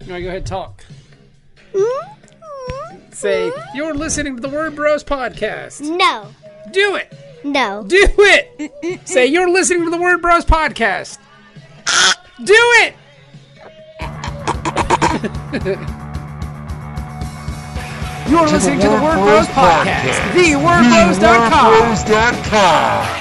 All right, go ahead, talk. Say, you're listening to the Word Bros podcast. No. Do it. No. Do it. Say, you're listening to the Word Bros podcast. Do it. You're listening to the Word Bros podcast. TheWordBros.com.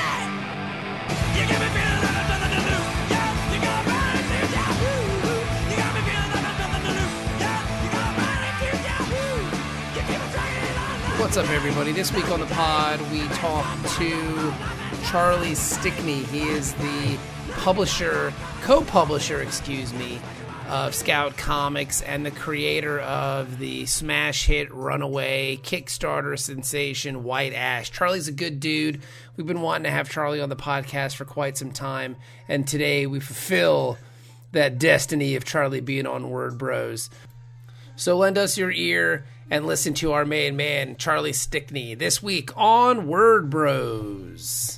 What's up, everybody? This week on the pod, we talk to Charlie Stickney. He is the co-publisher, of Scout Comics and the creator of the smash hit runaway Kickstarter sensation White Ash. Charlie's a good dude. We've been wanting to have Charlie on the podcast for quite some time, and today we fulfill that destiny of Charlie being on Word Bros. So lend us your ear and listen to our main man, Charlie Stickney, this week on Word Bros.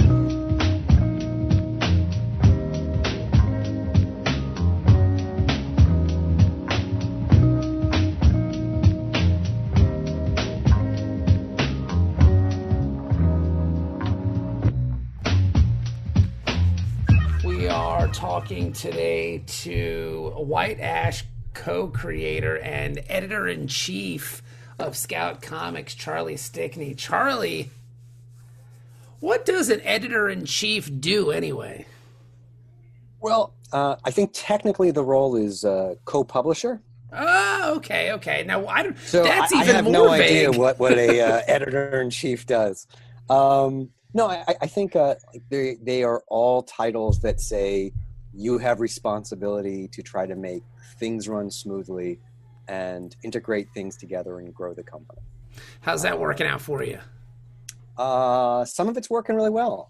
We are talking today to White Ash co-creator and editor-in-chief of Scout Comics, Charlie Stickney. Charlie, what does an editor-in-chief do anyway? Well, I think technically the role is co-publisher. Oh, okay. Now, I have no idea what a editor-in-chief does. No, I think they are all titles that say you have responsibility to try to make things run smoothly and integrate things together and grow the company. How's that working out for you? Some of it's working really well.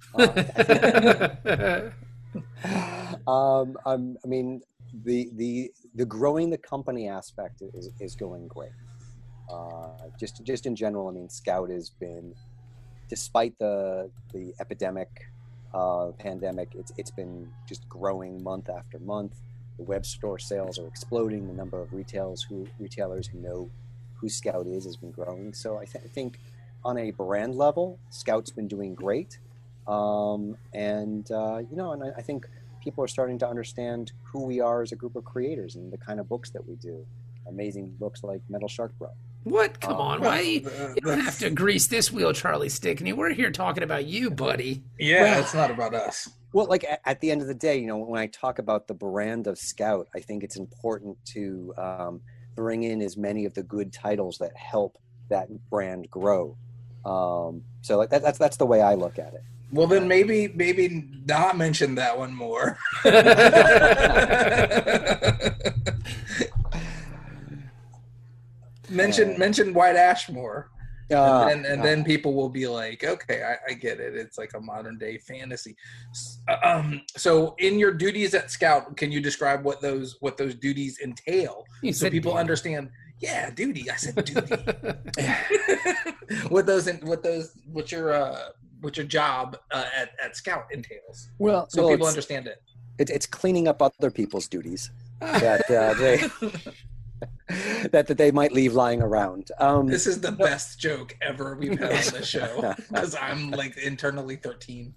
I mean, the growing the company aspect is going great. Just in general, I mean, Scout has been, despite the pandemic, it's been just growing month after month. The web store sales are exploding. The number of retailers who know who Scout is has been growing. So I think on a brand level, Scout's been doing great. And I think people are starting to understand who we are as a group of creators and the kind of books that we do. Amazing books like Metal Shark Bro. What? Come on. Why? You don't have to grease this wheel, Charlie Stickney. We're here talking about you, buddy. Yeah, it's not about us. Well, like at the end of the day, when I talk about the brand of Scout, I think it's important to bring in as many of the good titles that help that brand grow. So that's the way I look at it. Well, then maybe not mention that one more. Mention White Ash more. And then people will be like, okay, I get it. It's like a modern day fantasy. So in your duties at Scout, can you describe what those duties entail so people understand? Yeah, duty. I said duty. what your job at Scout entails. Well, so people understand it. It's cleaning up other people's duties that that they might leave lying around. This is the best joke ever we've had on this show because I'm like internally 13.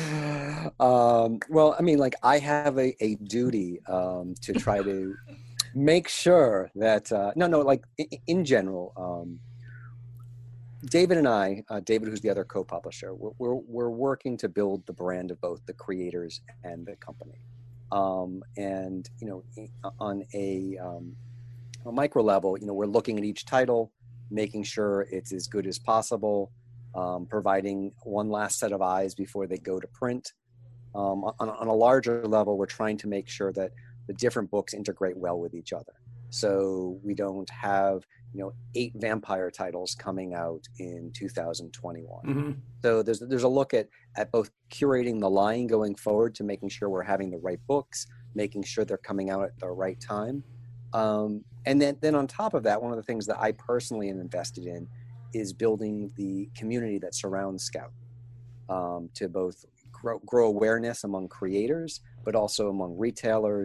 Well, I mean, like I have a duty to try to make sure that in general, David and I, David, who's the other co-publisher, we're working to build the brand of both the creators and the company. And on a micro level, we're looking at each title, making sure it's as good as possible, providing one last set of eyes before they go to print. On a larger level, we're trying to make sure that the different books integrate well with each other. So we don't have, 8 vampire titles coming out in 2021. Mm-hmm. So there's a look at both curating the line going forward to making sure we're having the right books, making sure they're coming out at the right time. And then on top of that, one of the things that I personally am invested in is building the community that surrounds Scout, to both grow awareness among creators, but also among retailers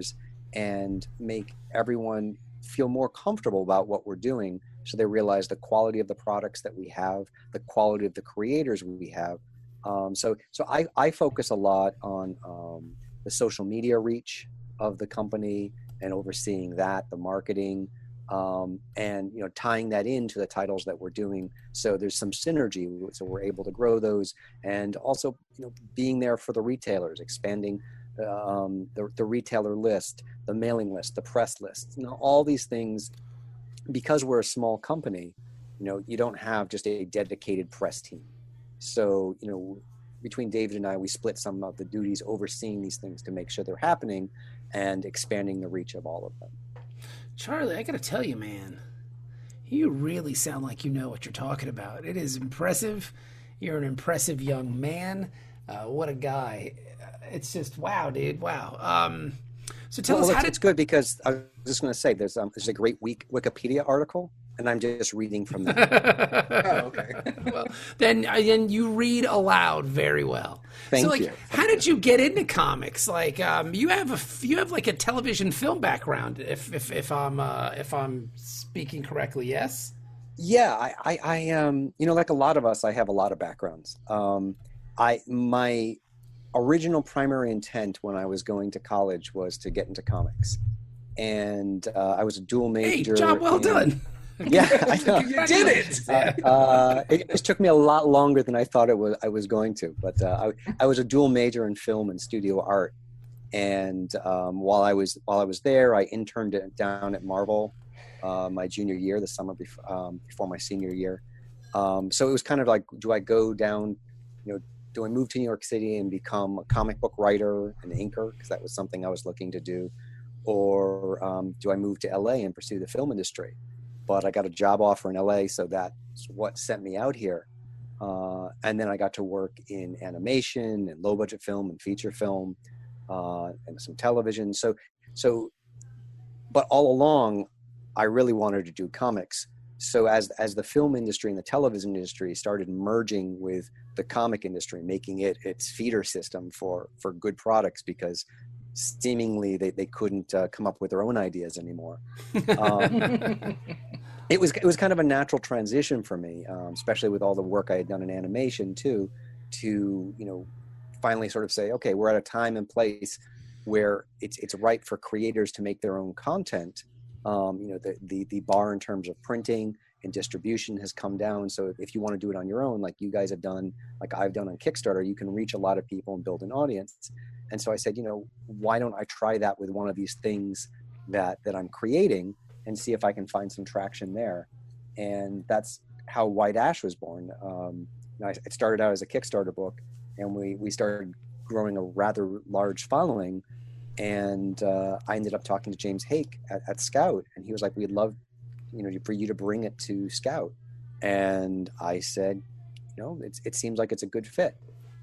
and make everyone feel more comfortable about what we're doing, so they realize the quality of the products that we have, the quality of the creators we have. So I focus a lot on the social media reach of the company and overseeing that, the marketing, and tying that into the titles that we're doing. So there's some synergy, so we're able to grow those, and also being there for the retailers, expanding the retailer list, the mailing list, the press list, all these things. Because we're a small company, you don't have just a dedicated press team. So, between David and I, we split some of the duties overseeing these things to make sure they're happening and expanding the reach of all of them. Charlie, I got to tell you, man, you really sound like you know what you're talking about. It is impressive. You're an impressive young man. What a guy. It's just, wow, dude. Wow. So tell us it's good, because I was just going to say there's a great Wikipedia article, and I'm just reading from that. Oh, okay. Well, then you read aloud very well. Thank you. How did you get into comics? Like, you have like a television film background, if I'm speaking correctly. Yes. Yeah, I like a lot of us, I have a lot of backgrounds. My original primary intent when I was going to college was to get into comics, and I was a dual major. Hey, job well done. Yeah, I know. You did it. It just took me a lot longer than I thought I was going to, but I was a dual major in film and studio art, and while I was there, I interned down at Marvel my junior year, the summer before my senior year. So it was kind of like, do I go down, do I move to New York City and become a comic book writer and inker, because that was something I was looking to do, or do I move to LA and pursue the film industry? But I got a job offer in LA, so that's what sent me out here. And then I got to work in animation and low budget film and feature film and some television. So, but all along, I really wanted to do comics. So as the film industry and the television industry started merging with the comic industry, making it its feeder system for good products, because seemingly they couldn't come up with their own ideas anymore. It was kind of a natural transition for me, especially with all the work I had done in animation too, to finally sort of say, okay, we're at a time and place where it's right for creators to make their own content. The bar in terms of printing and distribution has come down. So if you want to do it on your own, like you guys have done, like I've done on Kickstarter, you can reach a lot of people and build an audience. And so I said, why don't I try that with one of these things that I'm creating and see if I can find some traction there. And that's how White Ash was born. It started out as a Kickstarter book, and we started growing a rather large following. And I ended up talking to James Hake at Scout, and he was like, we'd love for you to bring it to Scout. And I said, it seems like it's a good fit.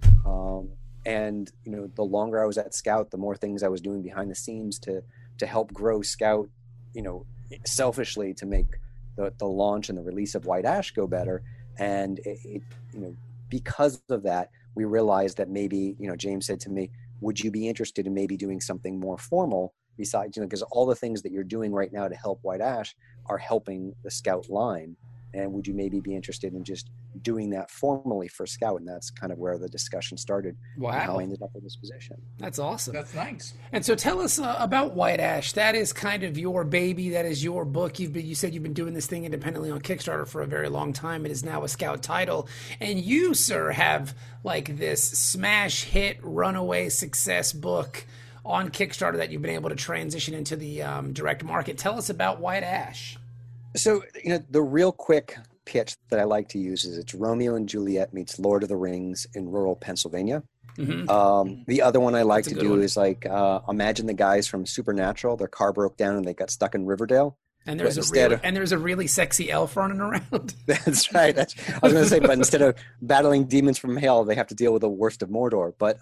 And the longer I was at Scout, the more things I was doing behind the scenes to help grow Scout, selfishly, to make the launch and the release of White Ash go better. And because of that, we realized that maybe, James said to me, would you be interested in maybe doing something more formal besides, because all the things that you're doing right now to help White Ash are helping the Scout line. And would you maybe be interested in just doing that formally for Scout? And that's kind of where the discussion started. Wow. And how I ended up in this position. That's awesome. That's nice. And so tell us about White Ash. That is kind of your baby. That is your book. You said you've been doing this thing independently on Kickstarter for a very long time. It is now a Scout title. And you, sir, have like this smash hit, runaway success book on Kickstarter that you've been able to transition into the direct market. Tell us about White Ash. So, the real quick pitch that I like to use is it's Romeo and Juliet meets Lord of the Rings in rural Pennsylvania. Mm-hmm. The other one I like to do is like, imagine the guys from Supernatural, their car broke down and they got stuck in Riverdale. And there's a really sexy elf running around. That's right. I was going to say, but instead of battling demons from hell, they have to deal with the worst of Mordor. But,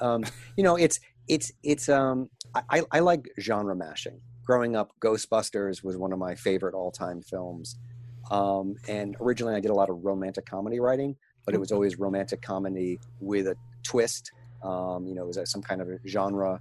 I like genre mashing. Growing up, Ghostbusters was one of my favorite all-time films. And originally I did a lot of romantic comedy writing, but it was always romantic comedy with a twist. It was some kind of a genre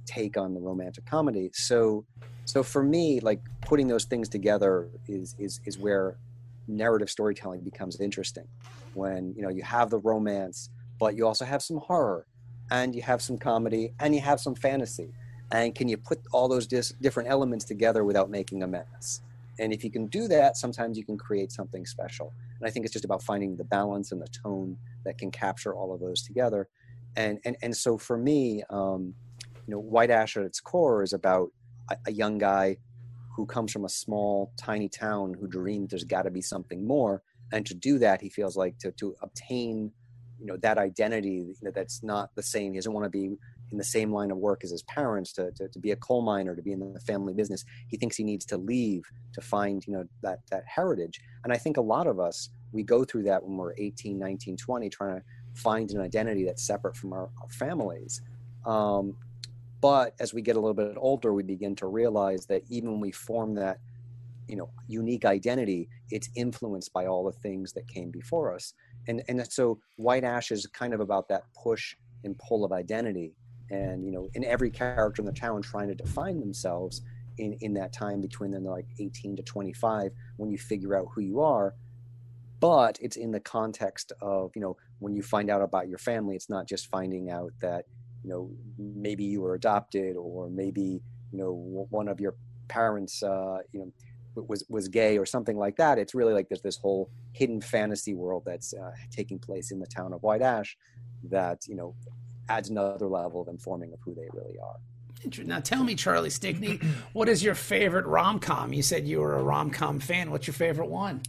take on the romantic comedy. So for me, like putting those things together is where narrative storytelling becomes interesting. When, you know, you have the romance, but you also have some horror, and you have some comedy, and you have some fantasy. And can you put all those different elements together without making a mess? And if you can do that, sometimes you can create something special. And I think it's just about finding the balance and the tone that can capture all of those together. And so for me, you know, White Ash at its core is about a young guy who comes from a small, tiny town who dreams there's got to be something more. And to do that, he feels like to obtain, you know, that identity that's not the same. He doesn't want to be in the same line of work as his parents, to be a coal miner, to be in the family business. He thinks he needs to leave to find, you know, that heritage. And I think a lot of us, we go through that when we're 18, 19, 20, trying to find an identity that's separate from our families. But as we get a little bit older, we begin to realize that even when we form that, you know, unique identity, it's influenced by all the things that came before us. And so White Ash is kind of about that push and pull of identity. And, you know, in every character in the town trying to define themselves in that time between them, like 18 to 25, when you figure out who you are. But it's in the context of, you know, when you find out about your family, it's not just finding out that, you know, maybe you were adopted, or maybe, you know, one of your parents, you know, was gay or something like that. It's really like there's this whole hidden fantasy world that's taking place in the town of White Ash that, you know, adds another level of informing of who they really are. Now tell me, Charlie Stickney, what is your favorite rom-com? You said you were a rom-com fan. What's your favorite one?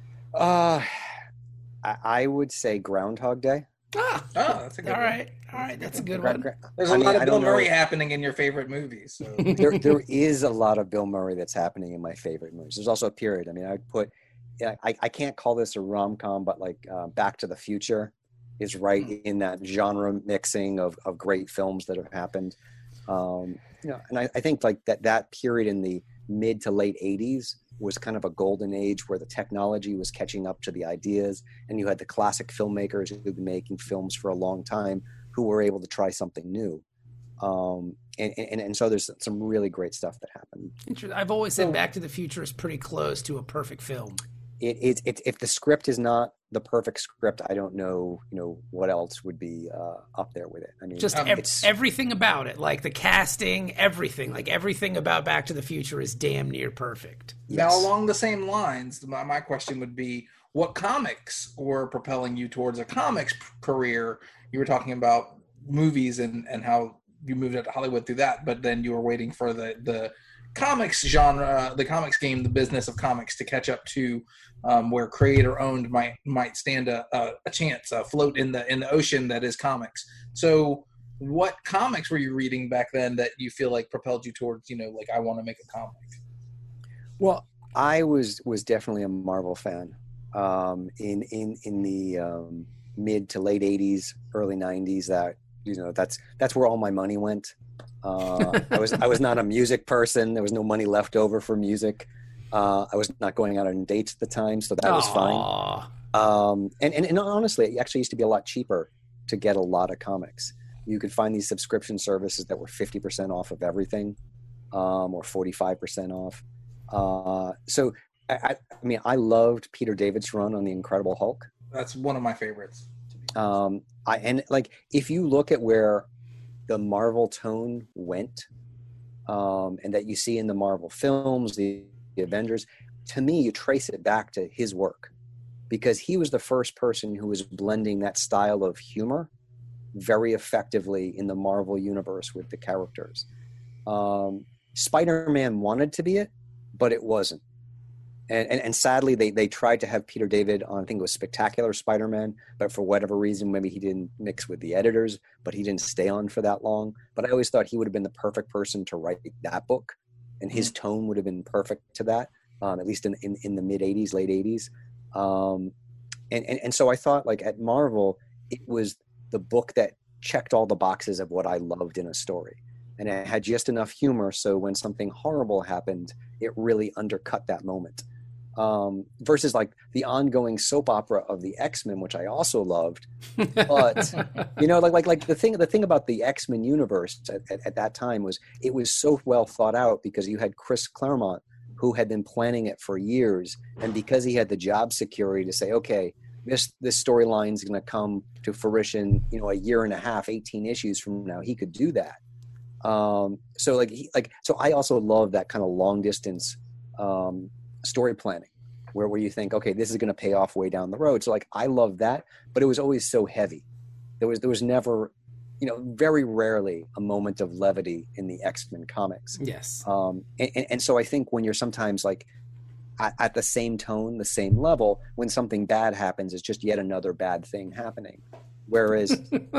I would say Groundhog Day. That's a good one. All right, that's a good one. There's a lot of Bill Murray happening in your favorite movies. So. there is a lot of Bill Murray that's happening in my favorite movies. There's also a period. I mean, I can't call this a rom-com, but like Back to the Future is right in that genre mixing of great films that have happened. You know, and I think like that period in the mid to late 80s was kind of a golden age where the technology was catching up to the ideas, and you had the classic filmmakers who'd been making films for a long time who were able to try something new. And so there's some really great stuff that happened. I've always said Back to the Future is pretty close to a perfect film. It's if the script is not the perfect script, I don't know, you know, what else would be up there with it. I mean, just everything about it, like the casting, everything about Back to the Future is damn near perfect. Yes. Now, along the same lines, my question would be, what comics were propelling you towards a comics career? You were talking about movies and how you moved into Hollywood through that, but then you were waiting for the comics genre, the comics game, the business of comics to catch up to where creator owned might stand a chance, float in the ocean that is comics. So what comics were you reading back then that you feel like propelled you towards, you know, like, I want to make a comic? Well, I was definitely a Marvel fan in the mid to late 80s, early 90s. That, you know, that's where all my money went. I was not a music person. There was no money left over for music. I was not going out on dates at the time, so that was fine. And honestly, it actually used to be a lot cheaper to get a lot of comics. You could find these subscription services that were 50% off of everything, or 45% off. So I mean, I loved Peter David's run on the Incredible Hulk. That's one of my favorites. And like, if you look at where the Marvel tone went, and that you see in the Marvel films, the Avengers, to me, you trace it back to his work, because he was the first person who was blending that style of humor very effectively in the Marvel universe with the characters. Spider-Man wanted to be it, but it wasn't. And sadly, they tried to have Peter David on, I think it was Spectacular Spider-Man, but for whatever reason, maybe he didn't mix with the editors, but he didn't stay on for that long. But I always thought he would have been the perfect person to write that book, and his tone would have been perfect to that, at least in the mid-'80s, late 80s. And so I thought, like, at Marvel, it was the book that checked all the boxes of what I loved in a story. And it had just enough humor, so when something horrible happened, it really undercut that moment. versus like the ongoing soap opera of the X-Men, which I also loved. But like the thing about the X-Men universe at that time was it was so well thought out because you had Chris Claremont, who had been planning it for years, and because he had the job security to say, okay, this storyline is going to come to fruition, a year and a half, 18 issues from now, he could do that. So I also love that kind of long distance story planning where you think, okay, this is going to pay off way down the road. So like I love that, but it was always so heavy. There was never, very rarely a moment of levity in the X-Men comics. Yes. And so I think when you're sometimes like at the same tone, the same level, when something bad happens, it's just yet another bad thing happening. Whereas,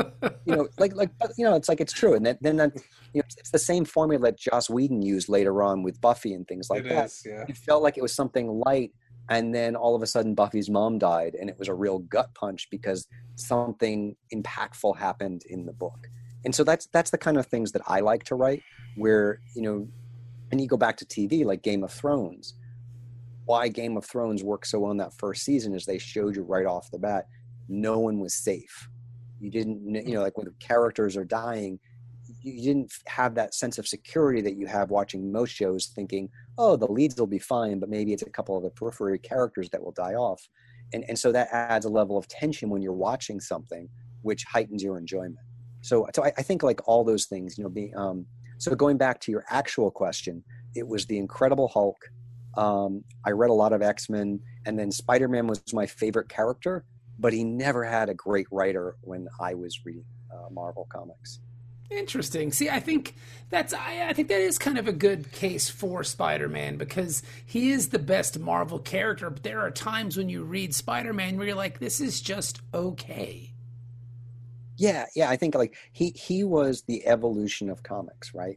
it's like, it's true. And then it's the same formula that Joss Whedon used later on with Buffy and things like that. Yeah. It felt like it was something light. And then all of a sudden Buffy's mom died and it was a real gut punch because something impactful happened in the book. And so that's the kind of things that I like to write where, and you go back to TV like Game of Thrones. Why Game of Thrones worked so well in that first season is they showed you right off the bat, no one was safe. You didn't, like when the characters are dying, you didn't have that sense of security that you have watching most shows thinking, oh, the leads will be fine, but maybe it's a couple of the periphery characters that will die off. And so that adds a level of tension when you're watching something, which heightens your enjoyment. So I think like all those things, so going back to your actual question, it was the Incredible Hulk. I read a lot of X-Men, and then Spider-Man was my favorite character, but he never had a great writer when I was reading Marvel comics. Interesting. See, I think that is kind of a good case for Spider-Man because he is the best Marvel character, but there are times when you read Spider-Man where you're like, this is just okay. Yeah, I think like he was the evolution of comics, right?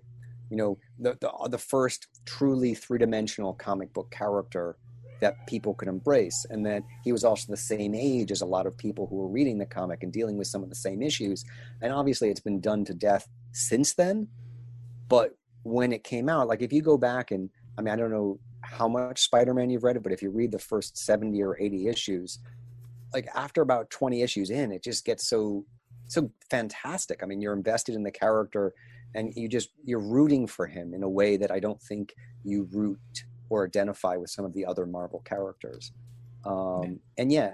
The first truly three-dimensional comic book character that people could embrace. And then he was also the same age as a lot of people who were reading the comic and dealing with some of the same issues. And obviously it's been done to death since then. But when it came out, like if you go back and, I don't know how much Spider-Man you've read, but if you read the first 70 or 80 issues, like after about 20 issues in, it just gets so fantastic. You're invested in the character and you're rooting for him in a way that I don't think you root or identify with some of the other Marvel characters. And yeah,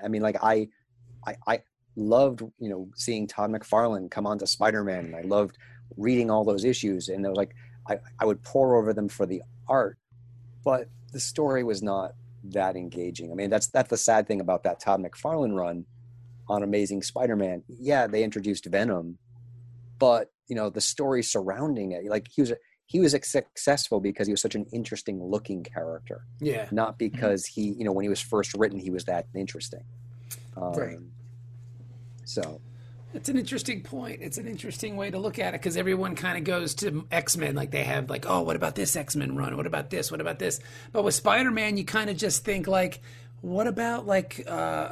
I loved, seeing Todd McFarlane come onto Spider-Man, and I loved reading all those issues, and it was like, I would pore over them for the art, but the story was not that engaging. That's the sad thing about that Todd McFarlane run on Amazing Spider-Man. Yeah, they introduced Venom, but the story surrounding it, like he was successful because he was such an interesting looking character. Yeah. Not because he, when he was first written, he was that interesting. Right. So. It's an interesting point. It's an interesting way to look at it because everyone kind of goes to X-Men like they have like, oh, what about this X-Men run? What about this? What about this? But with Spider-Man, you kind of just think like, what about like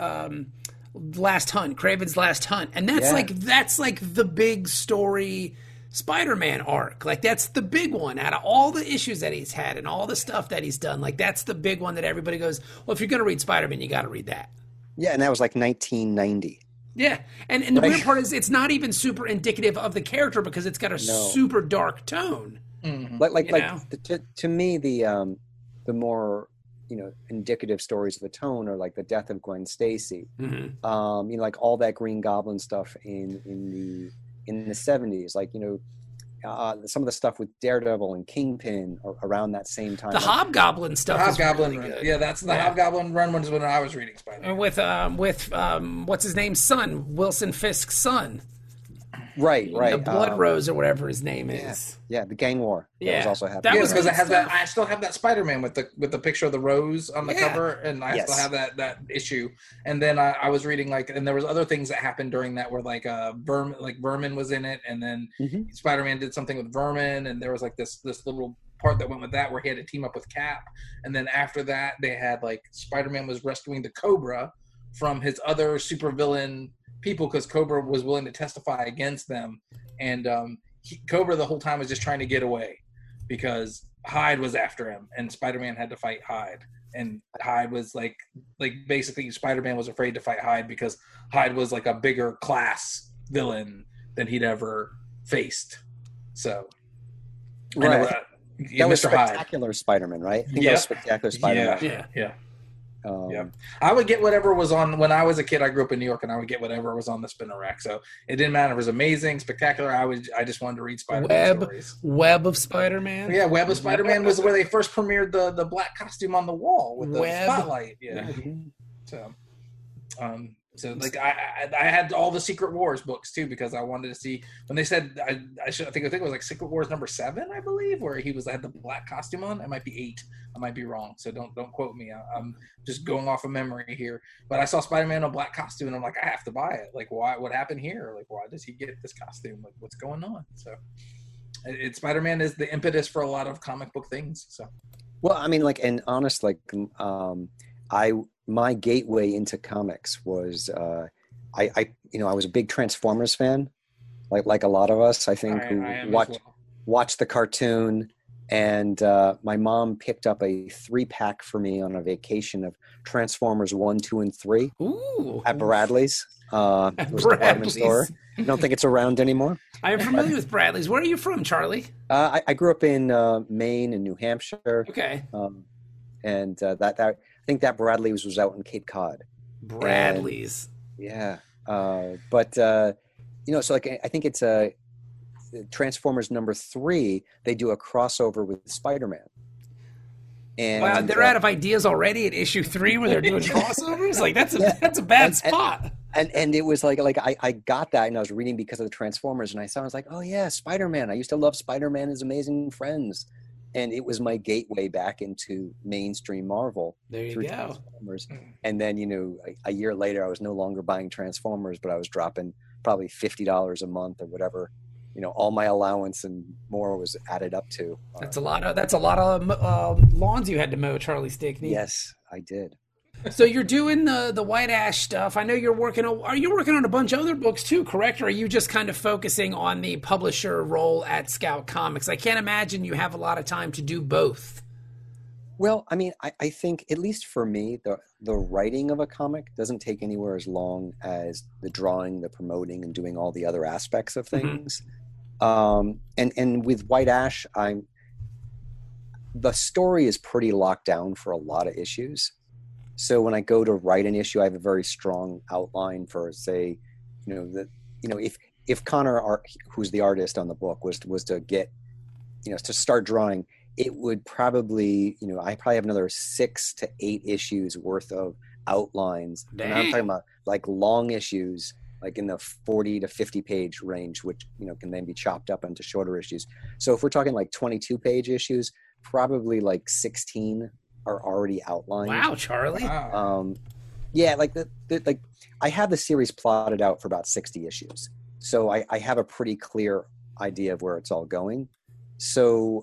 Last Hunt, Kraven's Last Hunt? And that's like the big story Spider-Man arc. Like that's the big one out of all the issues that he's had and all the stuff that he's done. Like that's the big one that everybody goes, well, if you're going to read Spider-Man, you got to read that. Yeah. And that was like 1990. Yeah. And the weird part is it's not even super indicative of the character because it's got a super dark tone. Mm-hmm. To me, the more, indicative stories of the tone are like the death of Gwen Stacy. Mm-hmm. Like all that Green Goblin stuff in the 70s, like, some of the stuff with Daredevil and Kingpin around that same time. The Hobgoblin stuff. The Hobgoblin run. Yeah, that's the Hobgoblin run was when I was reading Spider-Man. And with what's his name's son, Wilson Fisk's son. Right. The Blood Rose or whatever his name is. Yeah, the Gang War. That was also happening. That was because it has that. I still have that Spider-Man with the picture of the rose on the cover, and I still have that issue. And then I was reading and there was other things that happened during that where Vermin was in it, and then Spider-Man did something with Vermin, and there was like this little part that went with that where he had to team up with Cap, and then after that they had like Spider-Man was rescuing the Cobra from his other supervillain people because Cobra was willing to testify against them, and Cobra the whole time was just trying to get away because Hyde was after him, and Spider-Man had to fight Hyde. And Hyde was like basically Spider-Man was afraid to fight Hyde because Hyde was like a bigger class villain than he'd ever faced. So, Right. That was Mr. Hyde. Spectacular Spider-Man, right? I think that was Spectacular Spider-Man. Yeah. I would get whatever was on when I was a kid. I grew up in New York, and I would get whatever was on the spinner rack. So it didn't matter. It was amazing, spectacular. I just wanted to read Spider-Man stories. Web of Spider-Man. Yeah, Web of Spider-Man was where they first premiered the black costume on the wall with the spotlight. Yeah. So like I had all the Secret Wars books too because I wanted to see when they said I think it was like Secret Wars number 7 I believe where he had the black costume on. It might be 8. I might be wrong. So don't quote me. I'm just going off of memory here. But I saw Spider-Man in a black costume and I'm like I have to buy it. Like why? What happened here? Like why does he get this costume? Like what's going on? So Spider-Man is the impetus for a lot of comic book things. So well, I mean, like, and honest, like, my gateway into comics was I was a big Transformers fan, like a lot of us, I think, who watched the cartoon. And my mom picked up a 3-pack for me on a vacation of Transformers 1, 2, and 3 at Bradley's. It was a department store. I don't think it's around anymore. I am familiar with Bradley's. Where are you from, Charlie? I grew up in Maine and New Hampshire. Okay. And that I think that Bradley's was out in Cape Cod. Bradley's. And, so like I think it's Transformers number 3. They do a crossover with Spider-Man. And wow, they're out of ideas already at issue 3 where they're doing crossovers. Like that's a bad spot. And it was like I got that and I was reading because of the Transformers and I was like, oh yeah, Spider-Man. I used to love Spider-Man and His Amazing Friends. And it was my gateway back into mainstream Marvel. There you go. Transformers. And then, a year later, I was no longer buying Transformers, but I was dropping probably $50 a month or whatever. All my allowance and more was added up to. That's a lot of lawns you had to mow, Charlie Stickney. Yes, I did. So you're doing the White Ash stuff. I know you're working on a bunch of other books too, correct? Or are you just kind of focusing on the publisher role at Scout Comics? I can't imagine you have a lot of time to do both. Well, I mean, I think, at least for me, the writing of a comic doesn't take anywhere as long as the drawing, the promoting, and doing all the other aspects of things. And with White Ash, the story is pretty locked down for a lot of issues. So when I go to write an issue, I have a very strong outline for, say, if Connor, who's the artist on the book, was to get, to start drawing, it would probably, I probably have another 6 to 8 issues worth of outlines. Dang. And I'm talking about like long issues, like in the 40 to 50 page range, which, can then be chopped up into shorter issues. So if we're talking like 22-page issues, probably like 16 are already outlined. Wow, Charlie. Yeah, like I have the series plotted out for about 60 issues. So I have a pretty clear idea of where it's all going. So,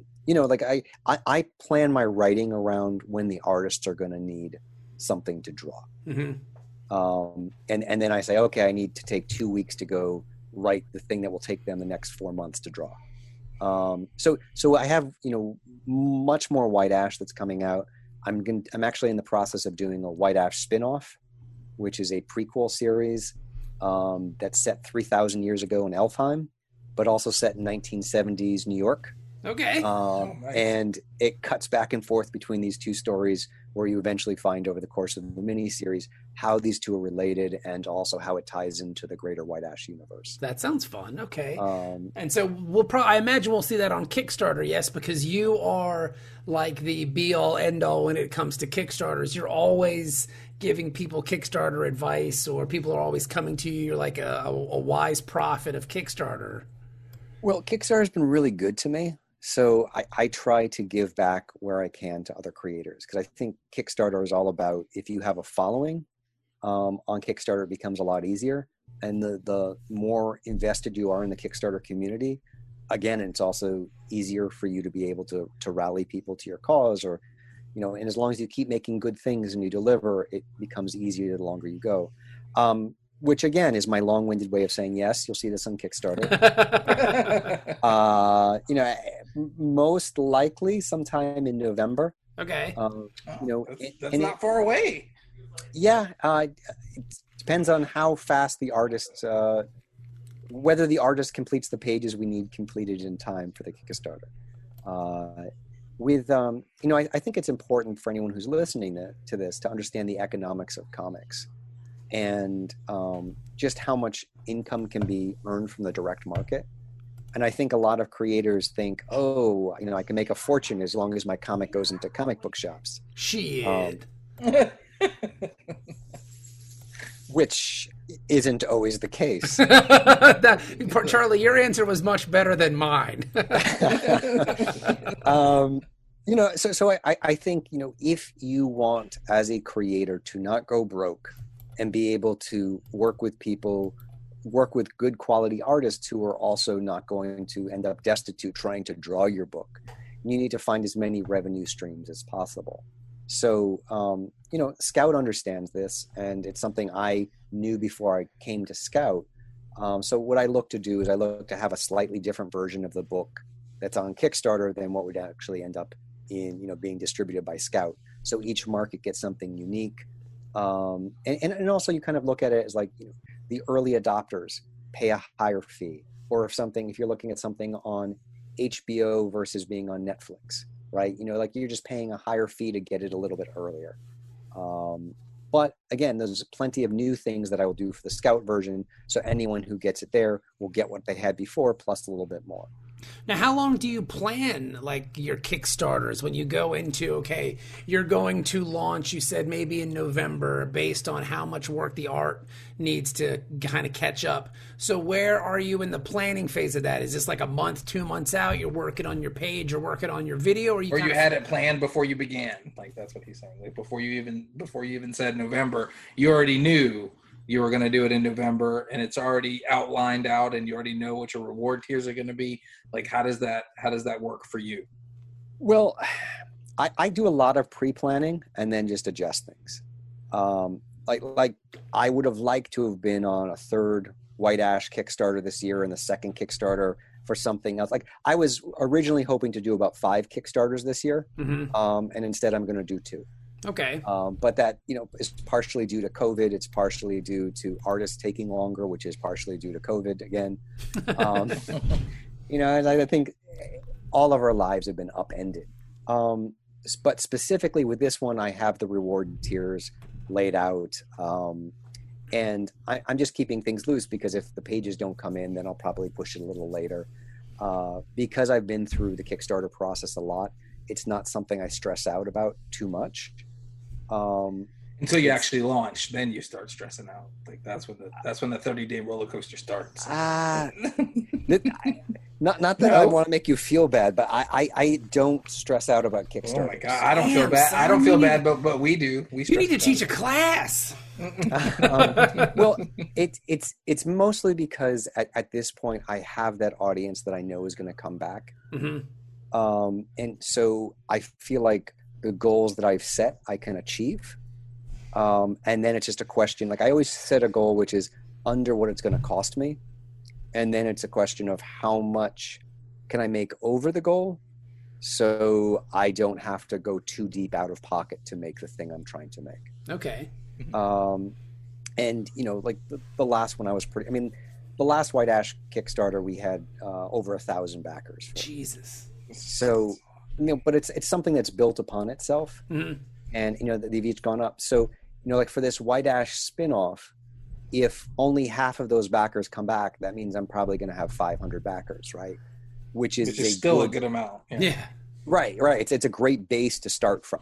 I plan my writing around when the artists are going to need something to draw. And then I say, okay, I need to take 2 weeks to go write the thing that will take them the next 4 months to draw. So I have, much more White Ash that's coming out. I'm actually in the process of doing a White Ash spinoff, which is a prequel series that's set 3,000 years ago in Elfheim, but also set in 1970s New York. Okay. Nice. And it cuts back and forth between these two stories where you eventually find over the course of the miniseries how these two are related and also how it ties into the greater White Ash universe. That sounds fun. Okay. And so I imagine we'll see that on Kickstarter, yes, because you are like the be-all, end-all when it comes to Kickstarters. You're always giving people Kickstarter advice, or people are always coming to you. You're like a wise prophet of Kickstarter. Well, Kickstarter's been really good to me. So I try to give back where I can to other creators, because I think Kickstarter is all about, if you have a following on Kickstarter, it becomes a lot easier. And the more invested you are in the Kickstarter community, again, it's also easier for you to be able to rally people to your cause, or, and as long as you keep making good things and you deliver, it becomes easier the longer you go. Which again is my long-winded way of saying, yes, you'll see this on Kickstarter. Most likely sometime in November. Okay. That's not far away. Yeah, it depends on how fast the artist, whether the artist completes the pages we need completed in time for the Kickstarter. I think it's important for anyone who's listening to this to understand the economics of comics and just how much income can be earned from the direct market. And I think a lot of creators think, I can make a fortune as long as my comic goes into comic book shops. Shit. Which isn't always the case. Charlie, your answer was much better than mine. So I think, if you want as a creator to not go broke and be able to work with good quality artists who are also not going to end up destitute trying to draw your book, you need to find as many revenue streams as possible. So, Scout understands this, and it's something I knew before I came to Scout. So what I look to do is I look to have a slightly different version of the book that's on Kickstarter than what would actually end up in, being distributed by Scout. So each market gets something unique. And also you kind of look at it as like, the early adopters pay a higher fee, or if you're looking at something on HBO versus being on Netflix, right? You're just paying a higher fee to get it a little bit earlier. But again, there's plenty of new things that I will do for the Scout version. So anyone who gets it there will get what they had before, plus a little bit more. Now, how long do you plan, your Kickstarters when you go into, you're going to launch, you said maybe in November, based on how much work the art needs to kind of catch up. So where are you in the planning phase of that? Is this like a month, 2 months out? You're working on your page or working on your video? Or you had it planned before you began? That's what he's saying. Before you even said November, you already knew you were going to do it in November, and it's already outlined out, and you already know what your reward tiers are going to be. How does that work for you? Well, I do a lot of pre-planning and then just adjust things. I would have liked to have been on a third White Ash Kickstarter this year and the second Kickstarter for something else. I was originally hoping to do about 5 Kickstarters this year, and instead I'm going to do 2. Okay. But that, is partially due to COVID. It's partially due to artists taking longer, which is partially due to COVID again. And I think all of our lives have been upended. But specifically with this one, I have the reward tiers laid out. And I'm just keeping things loose because if the pages don't come in, then I'll probably push it a little later. Because I've been through the Kickstarter process a lot, it's not something I stress out about too much. Until you actually launch, then you start stressing out. That's when the 30-day roller coaster starts. Not that I want to make you feel bad, but I don't stress out about Kickstarter. Oh my God, I don't feel bad. I don't feel bad, but we do. You need to teach a class. Well, it's mostly because at this point I have that audience that I know is going to come back, and so I feel like the goals that I've set I can achieve, and then it's just a question. I always set a goal which is under what it's going to cost me, and then it's a question of how much can I make over the goal, so I don't have to go too deep out of pocket to make the thing I'm trying to make. Okay. And the last one I was the last White Ash Kickstarter we had over 1,000 backers for. Jesus. So, but it's something that's built upon itself, and they've each gone up. So, for this White Ash spinoff, if only half of those backers come back, that means I'm probably going to have 500 backers, right? Which is still a good amount. Yeah. Right. It's a great base to start from.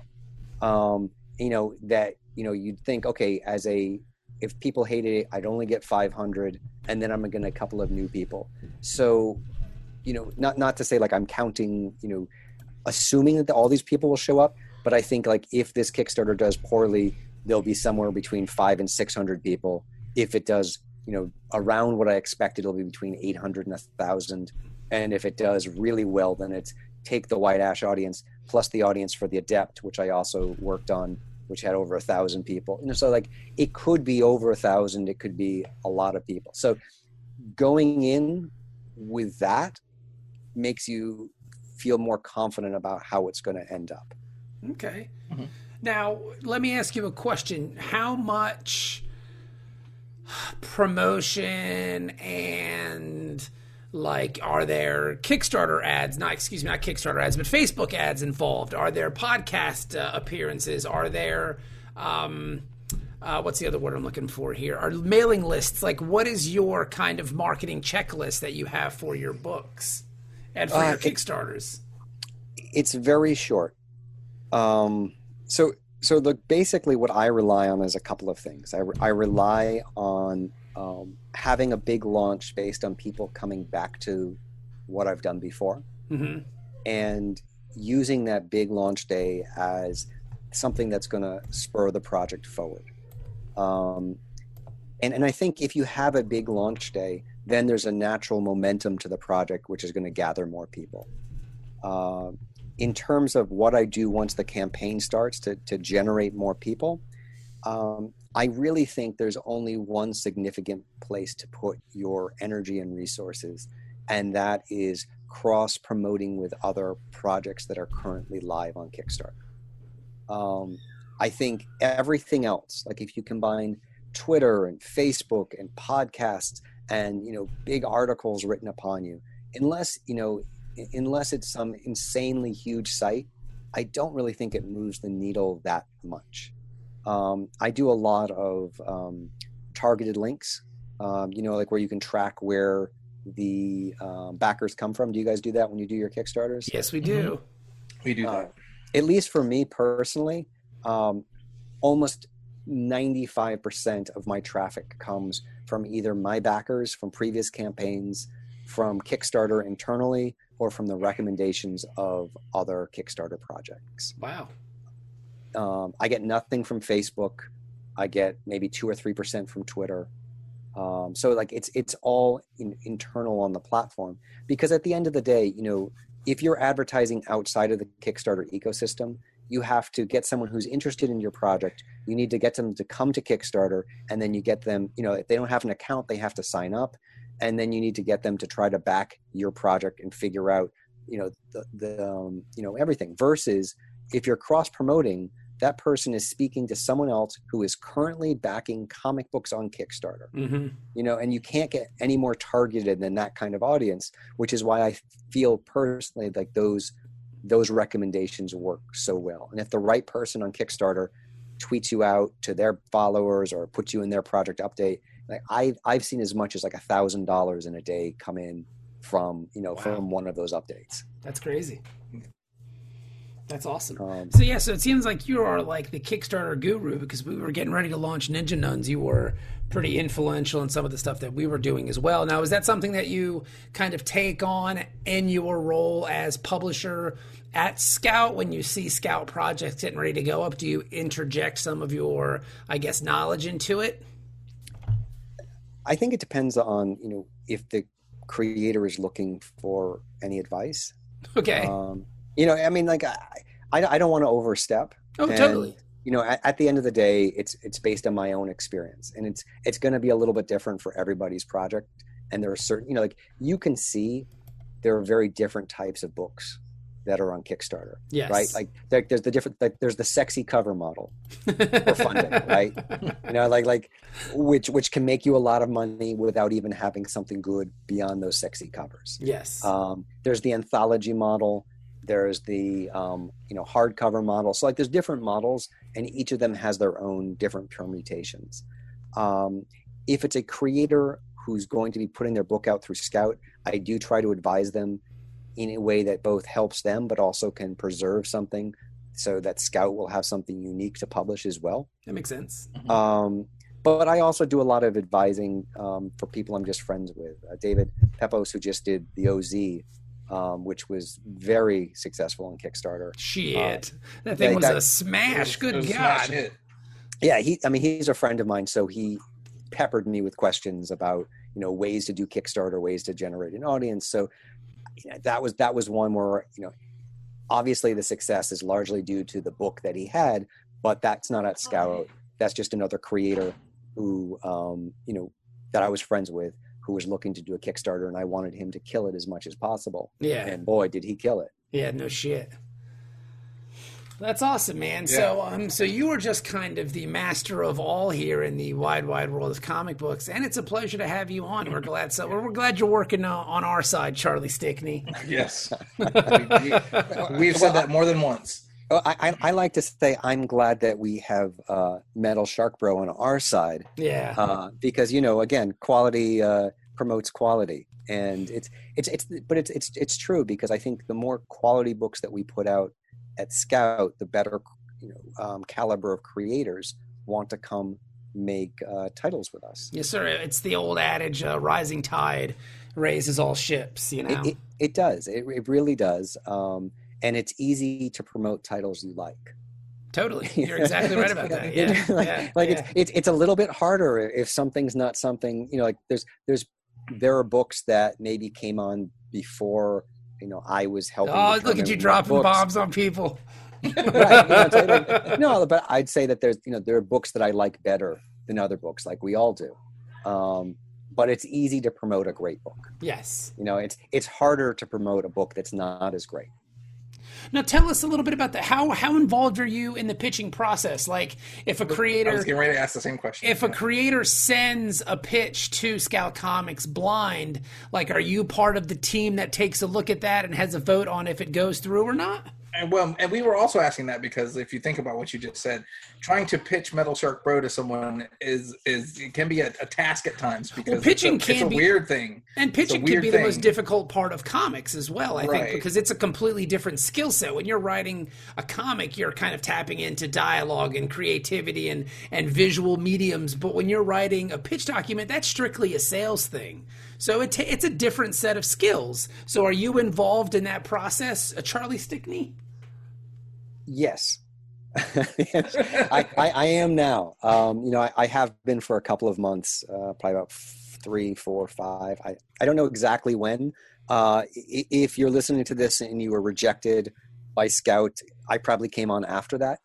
You'd think, okay, if people hated it, I'd only get 500, and then I'm going to get a couple of new people. So, not to say I'm counting, assuming that all these people will show up, but I think if this Kickstarter does poorly, there'll be somewhere between 500 and 600 people. If it does, around what I expected, it'll be between 800 and 1,000. And if it does really well, then it's take the White Ash audience plus the audience for the Adept, which I also worked on, which had over 1,000 people. So it could be over 1,000. It could be a lot of people. So going in with that makes you feel more confident about how it's going to end up. Okay. Mm-hmm. Now, let me ask you a question. How much promotion and like, are there Kickstarter ads, not Kickstarter ads, but Facebook ads involved? Are there podcast appearances? Are there, what's the other word I'm looking for here? Are mailing lists? Like, what is your kind of marketing checklist that you have for your books and for your Kickstarters? It's very short. So basically what I rely on is a couple of things. I rely on having a big launch based on people coming back to what I've done before, mm-hmm. and using that big launch day as something that's going to spur the project forward. And I think if you have a big launch day, then there's a natural momentum to the project, which is going to gather more people. In terms of what I do once the campaign starts to generate more people, I really think there's only one significant place to put your energy and resources, and that is cross-promoting with other projects that are currently live on Kickstarter. I think everything else, like if you combine Twitter and Facebook and podcasts and, big articles written upon you, unless it's some insanely huge site, I don't really think it moves the needle that much. I do a lot of targeted links, like where you can track where the backers come from. Do you guys do that when you do your Kickstarters? Yes, we do. Mm-hmm. We do that. At least for me personally, almost 95% of my traffic comes from either my backers from previous campaigns, from Kickstarter internally, or from the recommendations of other Kickstarter projects. Wow. I get nothing from Facebook. I get maybe 2 or 3% from Twitter. So like it's all internal on the platform, because at the end of the day, if you're advertising outside of the Kickstarter ecosystem, you have to get someone who's interested in your project. You need to get them to come to Kickstarter, and then you get them, if they don't have an account, they have to sign up. And then you need to get them to try to back your project and figure out, everything. Versus if you're cross promoting, that person is speaking to someone else who is currently backing comic books on Kickstarter. Mm-hmm. And you can't get any more targeted than that kind of audience, which is why I feel personally like those recommendations work so well. And if the right person on Kickstarter tweets you out to their followers or puts you in their project update, like I've seen as much as like $1,000 in a day come in from from one of those updates. That's crazy. That's awesome. So it seems like you are like the Kickstarter guru, because we were getting ready to launch Ninja Nuns. You were pretty influential in some of the stuff that we were doing as well. Now, is that something that you kind of take on in your role as publisher at Scout? When you see Scout projects getting ready to go up, do you interject some of your, knowledge into it? I think it depends on, if the creator is looking for any advice. Okay. I don't want to overstep. Oh, and, totally. At the end of the day, it's based on my own experience, and it's going to be a little bit different for everybody's project. And there are certain, you can see there are very different types of books that are on Kickstarter. Yes. Right. Like there's the different, there's the sexy cover model for funding, right? Which can make you a lot of money without even having something good beyond those sexy covers. Yes. There's the anthology model. There's the, hardcover model. So there's different models, and each of them has their own different permutations. If it's a creator who's going to be putting their book out through Scout, I do try to advise them in a way that both helps them, but also can preserve something so that Scout will have something unique to publish as well. That makes sense. But I also do a lot of advising for people I'm just friends with. David Pepos, who just did the OZ, which was very successful on Kickstarter. Shit, that thing was a smash. Good God. Smash hit. Yeah, he's a friend of mine, so he peppered me with questions about ways to do Kickstarter, ways to generate an audience. So that was one where obviously the success is largely due to the book that he had, but that's not at Scout. That's just another creator who that I was friends with, who was looking to do a Kickstarter, and I wanted him to kill it as much as possible. Yeah. And boy, did he kill it. Yeah, no shit. That's awesome, man. Yeah. So you are just kind of the master of all here in the wide world of comic books, and it's a pleasure to have you on. We're glad you're working on our side, Charlie Stickney. Yes, we've said that more than once. I like to say I'm glad that we have Metal Shark Bro on our side. Yeah. Because again, quality promotes quality, and it's true, because I think the more quality books that we put out at Scout, the better caliber of creators want to come make titles with us. Yes, sir. It's the old adage, rising tide raises all ships, It does. It really does. And it's easy to promote titles you like. Totally. You're exactly right about that. Yeah. It's a little bit harder if something's not something, like there are books that maybe came on before I was helping. Oh, look at you dropping bombs on people. Right. No, but I'd say that there are books that I like better than other books, like we all do. But it's easy to promote a great book. Yes. It's harder to promote a book that's not as great. Now, tell us a little bit about that. How involved are you in the pitching process? Like, if a creator... I was getting ready to ask the same question. If a creator sends a pitch to Scout Comics blind, like, are you part of the team that takes a look at that and has a vote on if it goes through or not? And we were also asking that because if you think about what you just said, trying to pitch Metal Shark Bro to someone it can be a task at times, because pitching it's a weird thing. And pitching can be the most difficult part of comics as well, I think, because it's a completely different skill set. When you're writing a comic, you're kind of tapping into dialogue and creativity and visual mediums. But when you're writing a pitch document, that's strictly a sales thing. So it's a different set of skills. So are you involved in that process, Charlie Stickney? Yes. I am now. I have been for a couple of months, probably about 3, 4, 5. I don't know exactly when. If you're listening to this and you were rejected by Scout, I probably came on after that.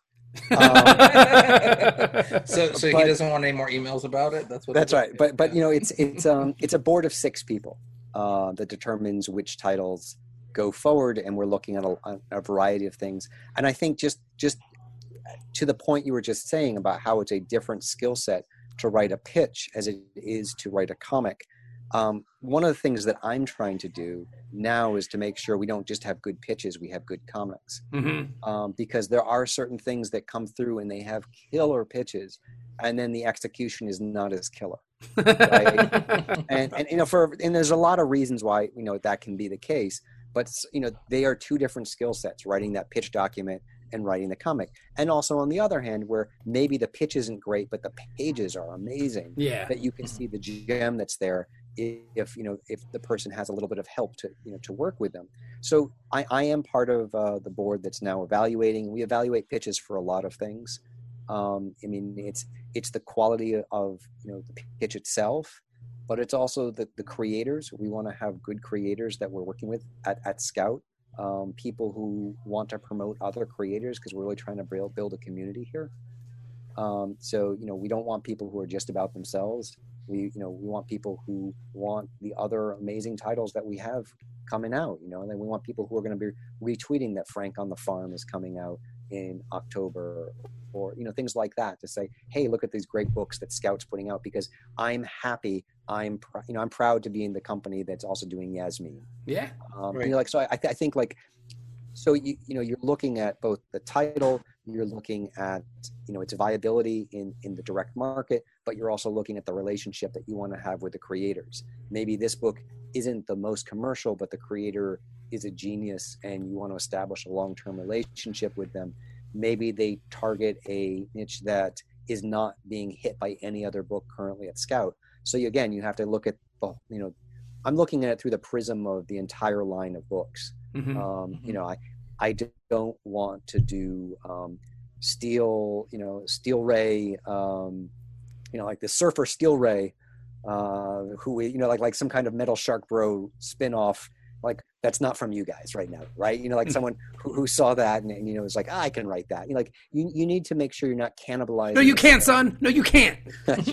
So he doesn't want any more emails about it. That's right. But it's a board of 6 people that determines which titles go forward, and we're looking at a variety of things. And I think just to the point you were just saying about how it's a different skill set to write a pitch as it is to write a comic. One of the things that I'm trying to do now is to make sure we don't just have good pitches, we have good comics. Mm-hmm. Because there are certain things that come through and they have killer pitches, and then the execution is not as killer. Right? and there's a lot of reasons why that can be the case. But they are 2 different skill sets: writing that pitch document and writing the comic. And also on the other hand, where maybe the pitch isn't great, but the pages are amazing. Yeah. That you can see the gem that's there if the person has a little bit of help to work with them. So I am part of the board that's now evaluating. We evaluate pitches for a lot of things. It's the quality of the pitch itself, but it's also the creators. We want to have good creators that we're working with at Scout. People who want to promote other creators, because we're really trying to build a community here. So we don't want people who are just about themselves. We want people who want the other amazing titles that we have coming out. And then we want people who are going to be retweeting that Frank on the Farm is coming out in October, or things like that, to say, hey, look at these great books that Scout's putting out, because I'm happy. I'm proud to be in the company that's also doing Yasmin. Yeah. Right. So I think so you're looking at both the title, you're looking at its viability in the direct market, but you're also looking at the relationship that you want to have with the creators. Maybe this book isn't the most commercial, but the creator is a genius and you want to establish a long-term relationship with them. Maybe they target a niche that is not being hit by any other book currently at Scout. So you have to look at I'm looking at it through the prism of the entire line of books. Mm-hmm. I don't want to do Steel Ray, like the Surfer Steel Ray, who like some kind of Metal Shark Bro spinoff. Like, that's not from you guys right now, right? Someone who saw that and was like, I can write that. You need to make sure you're not cannibalizing. No, you can't, son. No, you can't. But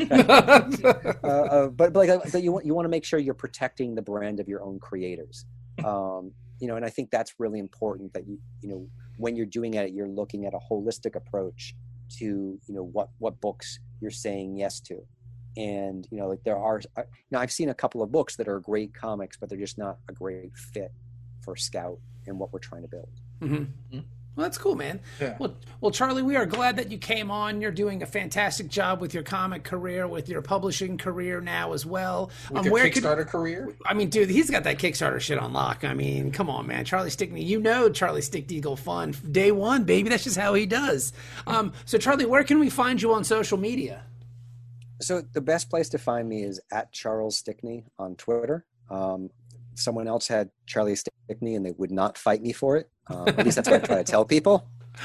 you want to make sure you're protecting the brand of your own creators. and I think that's really important that when you're doing it, you're looking at a holistic approach to, what books you're saying yes to. And, like there are, I've seen a couple of books that are great comics, but they're just not a great fit for Scout and what we're trying to build. Mm-hmm. Well, that's cool, man. Yeah. Well, Charlie, we are glad that you came on. You're doing a fantastic job with your comic career, with your publishing career now as well. With your Kickstarter career? I mean, dude, he's got that Kickstarter shit on lock. I mean, come on, man. Charlie Stickney, Charlie Stickney Fun day one, baby. That's just how he does. So, Charlie, where can we find you on social media? So the best place to find me is at Charles Stickney on Twitter. Someone else had Charlie Stickney and they would not fight me for it. At least that's what I try to tell people.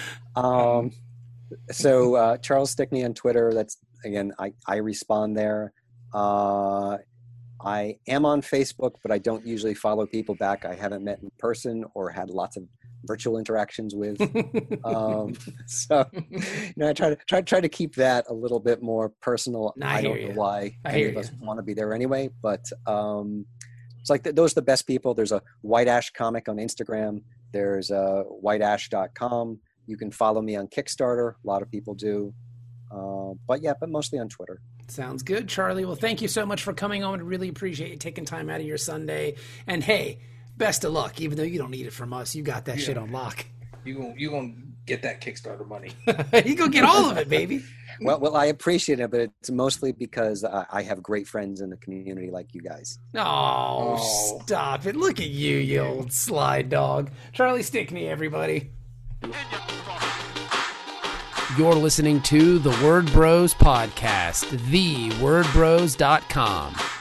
So Charles Stickney on Twitter, that's, again, I respond there. I am on Facebook, but I don't usually follow people back I haven't met in person or had lots of virtual interactions with. So, I try to keep that a little bit more personal. I don't know why any of us want to be there anyway, but it's like those are the best people. There's a White Ash comic on Instagram. There's whiteash.com. You can follow me on Kickstarter. A lot of people do. But mostly on Twitter. Sounds good, Charlie. Well, thank you so much for coming on. I really appreciate you taking time out of your Sunday. And hey, best of luck, even though you don't need it from us. You got that shit on lock. You gonna get that Kickstarter money. You gonna get all of it, baby. Well, I appreciate it, but it's mostly because I have great friends in the community like you guys. Oh, stop it. Look at you old slide dog. Charlie Stickney, everybody. You're listening to the Word Bros Podcast, thewordbros.com.